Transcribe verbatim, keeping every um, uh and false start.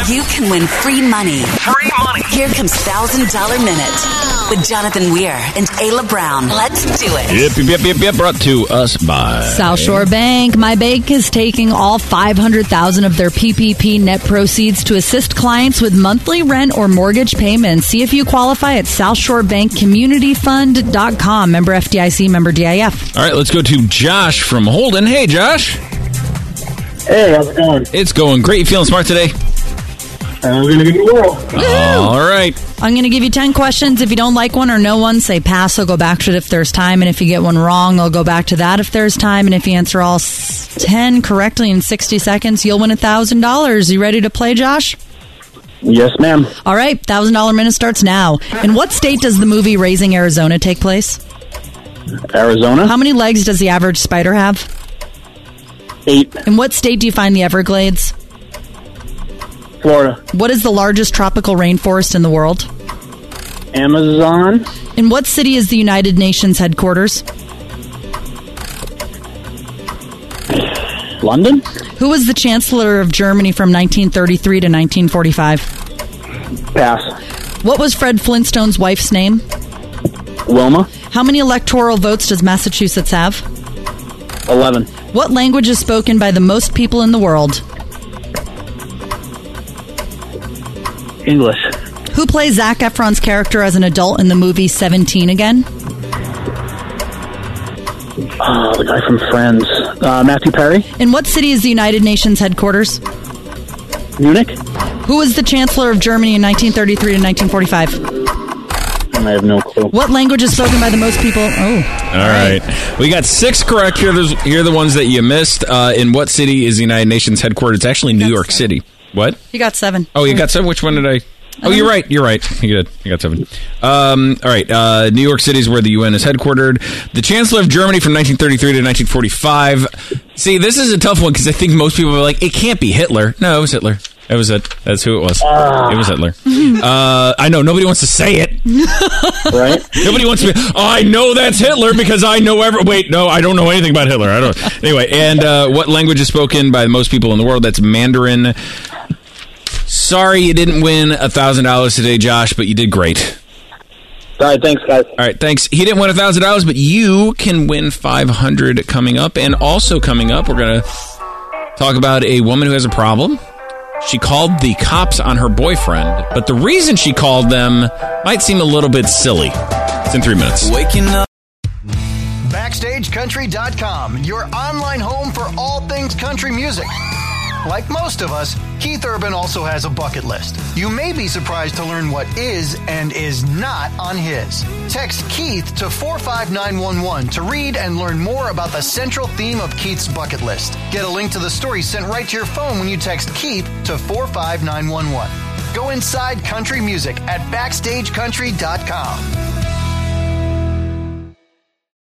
you can win free money. Free money. Here comes one thousand dollars Minute with Jonathan Weir and Ayla Brown. Let's do it. Yep, yep, yep, yep. Brought to us by South Shore Bank. My bank is taking all five hundred thousand dollars of their P P P net proceeds to assist clients with monthly rent or mortgage payments. See if you qualify at south shore bank community fund dot com. Member F D I C, member D I F. All right, let's go to Josh from Holden. Hey, Josh. Hey, how's it going? It's going great. You feeling smart today? I'm going to give you a whirl. All right. I'm going to give you ten questions. If you don't like one or know one, say pass. I'll go back to it if there's time. And if you get one wrong, I'll go back to that if there's time. And if you answer all ten correctly in sixty seconds, you'll win one thousand dollars. You ready to play, Josh? Yes, ma'am. All right. one thousand dollars Minute starts now. In what state does the movie Raising Arizona take place? Arizona. How many legs does the average spider have? Eight. In what state do you find the Everglades? Florida. What is the largest tropical rainforest in the world? Amazon. In what city is the United Nations headquarters? London. Who was the Chancellor of Germany from nineteen thirty-three to nineteen forty-five? Pass. What was Fred Flintstone's wife's name? Wilma. How many electoral votes does Massachusetts have? Eleven. What language is spoken by the most people in the world? English. Who plays Zac Efron's character as an adult in the movie seventeen again? Oh, the guy from Friends. Uh, Matthew Perry. In what city is the United Nations headquarters? Munich. Who was the Chancellor of Germany in nineteen thirty-three to nineteen forty-five? I have no clue. What language is spoken by the most people? Oh. All right. We got six correct. Here, There's, here are the ones that you missed. Uh, in what city is the United Nations headquarters? It's actually New York City. What? You got seven. Oh, you got seven? Which one did I... Oh, you're right. You're right. You did. You got seven. Um, all right. Uh, New York City is where the U N is headquartered. The Chancellor of Germany from nineteen thirty-three to nineteen forty-five. See, this is a tough one because I think most people are like, it can't be Hitler. No, it was Hitler. It was it. That's who it was. Uh, it was Hitler. Uh, I know. Nobody wants to say it. Right? Nobody wants to be, oh, I know that's Hitler because I know every... Wait, no, I don't know anything about Hitler. I don't. Anyway, and uh, what language is spoken by most people in the world? That's Mandarin. Sorry you didn't win one thousand dollars today, Josh, but you did great. All right, thanks, guys. All right, thanks. He didn't win one thousand dollars, but you can win five hundred dollars coming up. And also coming up, we're going to talk about a woman who has a problem. She called the cops on her boyfriend, but the reason she called them might seem a little bit silly. It's in three minutes. Waking up. Backstage Country dot com, your online home for all things country music. Like most of us, Keith Urban also has a bucket list. You may be surprised to learn what is and is not on his. Text Keith to four five nine one one to read and learn more about the central theme of Keith's bucket list. Get a link to the story sent right to your phone when you text Keith to four five nine one one. Go inside country music at backstage country dot com.